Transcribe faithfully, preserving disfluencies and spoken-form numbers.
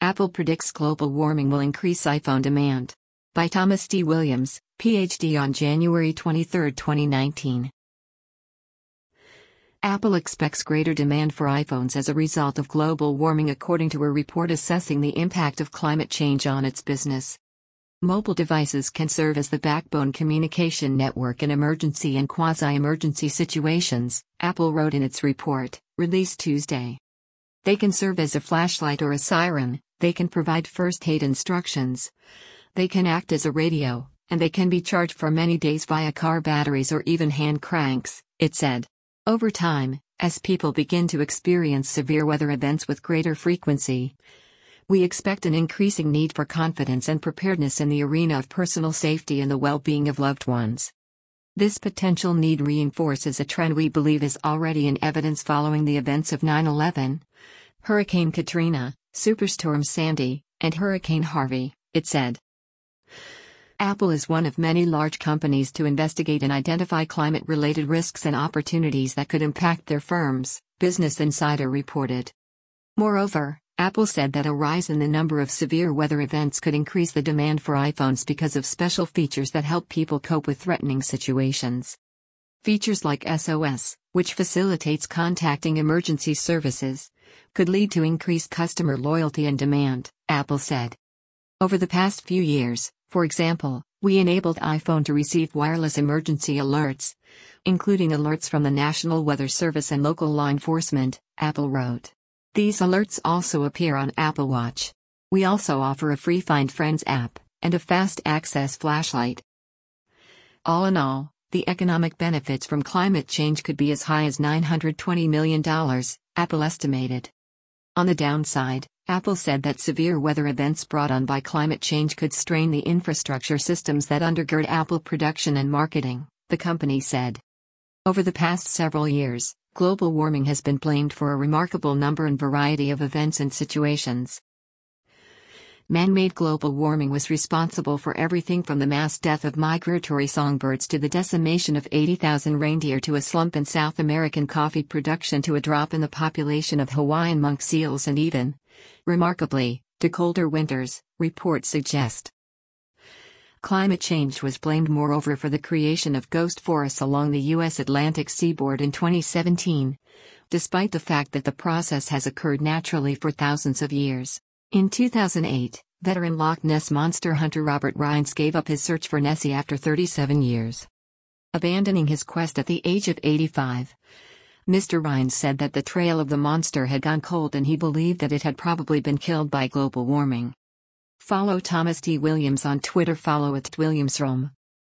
Apple predicts global warming will increase iPhone demand. By Thomas D. Williams, P H D on January twenty-third, twenty nineteen. Apple expects greater demand for iPhones as a result of global warming, according to a report assessing the impact of climate change on its business. Mobile devices can serve as the backbone communication network in emergency and quasi-emergency situations, Apple wrote in its report, released Tuesday. They can serve as a flashlight or a siren, they can provide first-aid instructions. They can act as a radio, and they can be charged for many days via car batteries or even hand cranks, it said. Over time, as people begin to experience severe weather events with greater frequency, we expect an increasing need for confidence and preparedness in the arena of personal safety and the well-being of loved ones. This potential need reinforces a trend we believe is already in evidence following the events of nine eleven, Hurricane Katrina, Superstorm Sandy, and Hurricane Harvey, it said. Apple is one of many large companies to investigate and identify climate-related risks and opportunities that could impact their firms, Business Insider reported. Moreover, Apple said that a rise in the number of severe weather events could increase the demand for iPhones because of special features that help people cope with threatening situations. Features like S O S, which facilitates contacting emergency services, could lead to increased customer loyalty and demand, Apple said. Over the past few years, for example, we enabled iPhone to receive wireless emergency alerts, including alerts from the National Weather Service and local law enforcement, Apple wrote. These alerts also appear on Apple Watch. We also offer a free Find Friends app, and a fast access flashlight. All in all, the economic benefits from climate change could be as high as nine hundred twenty million dollars, Apple estimated. On the downside, Apple said that severe weather events brought on by climate change could strain the infrastructure systems that undergird Apple production and marketing, the company said. Over the past several years, global warming has been blamed for a remarkable number and variety of events and situations. Man-made global warming was responsible for everything from the mass death of migratory songbirds to the decimation of eighty thousand reindeer to a slump in South American coffee production to a drop in the population of Hawaiian monk seals and even, remarkably, to colder winters, reports suggest. Climate change was blamed moreover for the creation of ghost forests along the U S Atlantic seaboard in twenty seventeen, despite the fact that the process has occurred naturally for thousands of years. In two thousand eight, veteran Loch Ness monster hunter Robert Rines gave up his search for Nessie after thirty-seven years. Abandoning his quest at the age of eighty-five, Mister Rines said that the trail of the monster had gone cold and he believed that it had probably been killed by global warming. Follow Thomas D. Williams on Twitter. Follow at WilliamsRome.